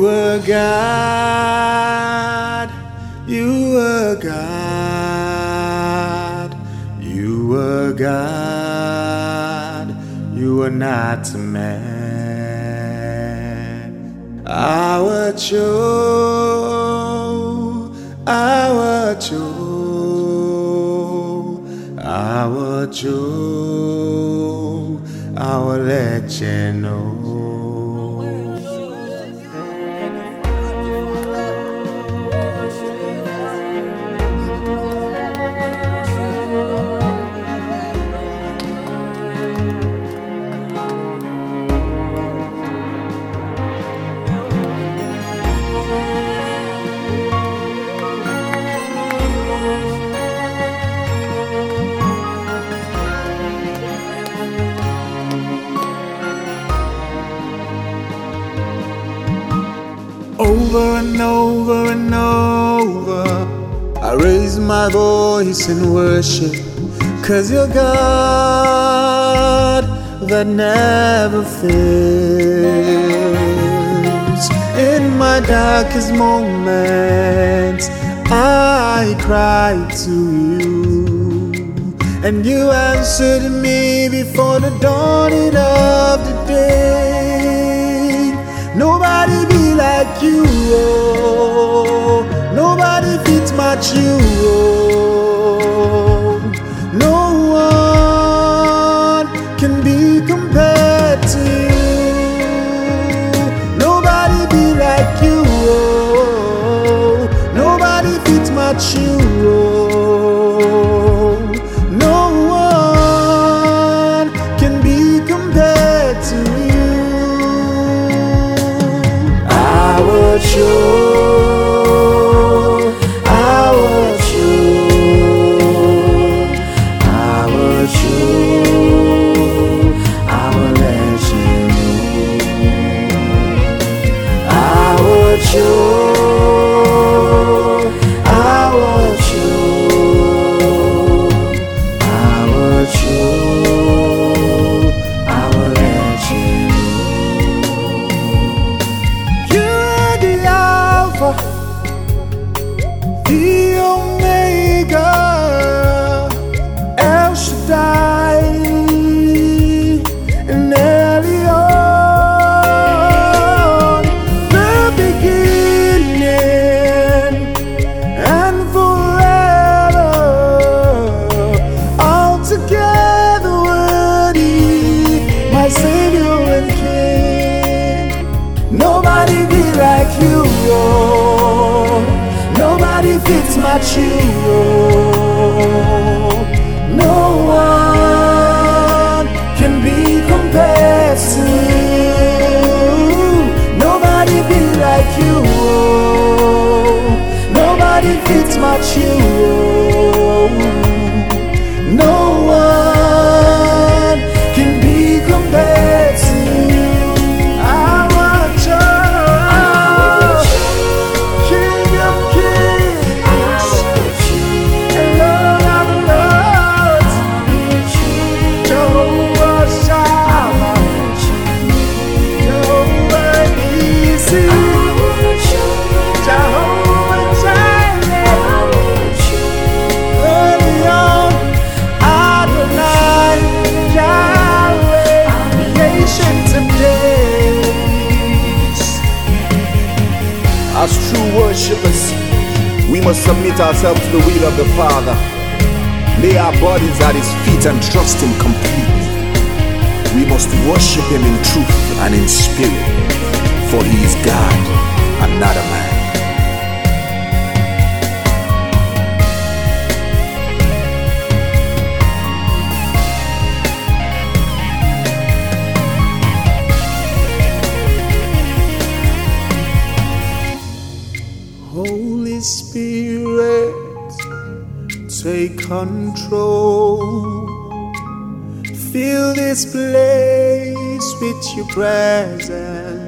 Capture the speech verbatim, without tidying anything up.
were God, you were God, you were God, you were not a man. Our Joe, our Joe, our Joe, our legend. Over and over and over, I raise my voice in worship, 'cause you're God that never fails. In my darkest moments, I cry to you, and you answered me before the dawning of the day. Nobody be like you, oh. Nobody fits match you, oh. No one can be compared to you. Nobody be like you, oh. Nobody fits match you, oh. No one can be compared to you. Our Joe, our Joe, our Joe, our legend. Our Joe, our Joe, our Joe, our legend. The Omega, El Shaddai, and Elion, the beginning and forever, altogether worthy, my Savior and King. Nobody be like you, oh. Nobody fits match you, oh. No one can be compared to you. Nobody be like you, oh. Nobody fits match you, oh. No one can be compared to you. As true worshippers, we must submit ourselves to the will of the Father, lay our bodies at His feet and trust Him completely. We must worship Him in truth and in spirit, for He is God and not a man. Holy Spirit, take control. Fill this place with your presence.